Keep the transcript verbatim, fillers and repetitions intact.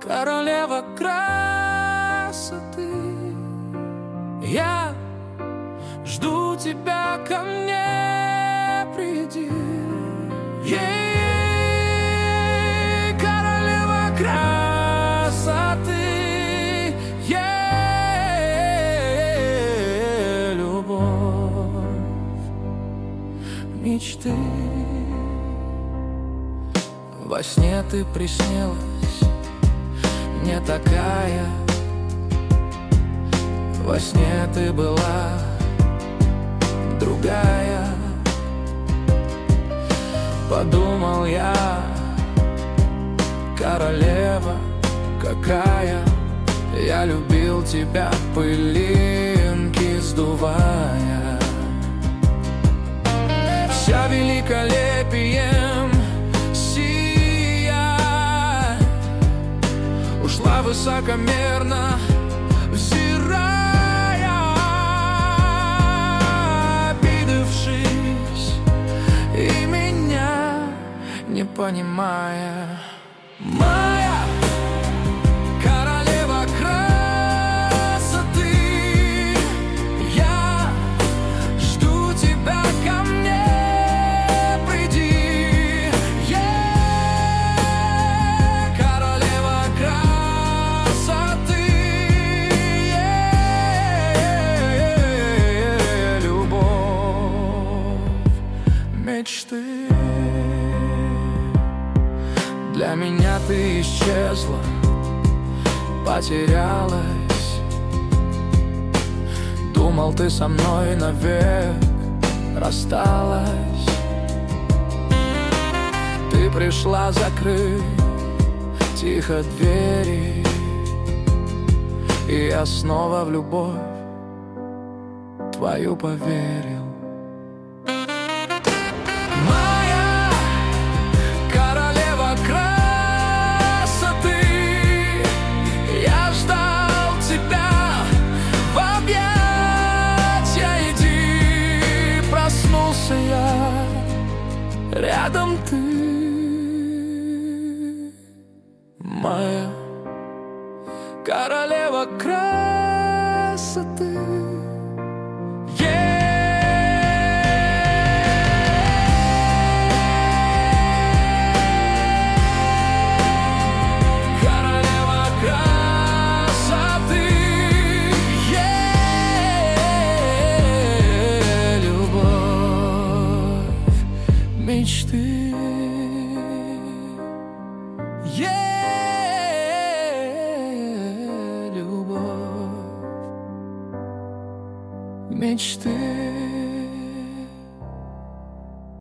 королева красоты. Я жду тебя, ко мне приди. Ей, королева красоты, ей, любовь мечты. Во сне ты приснилась не такая. Во сне ты была другая. Подумал я, королева какая. Я любил тебя, пылинки сдувая. Вся великолепием сия ушла высокомерно, взирая, обидевшись и меня не понимая. Моя королева красоты, я жду тебя, ко мне приди. Ей, королева красоты, ей, любовь мечты. Для меня ты исчезла, потерялась. Думал, ты со мной навек рассталась. Ты пришла закрыть тихо двери, и я снова в любовь твою поверил. Рядом ты, моя королева красоты. Королева красоты, любовь мечты. Любовь мечты.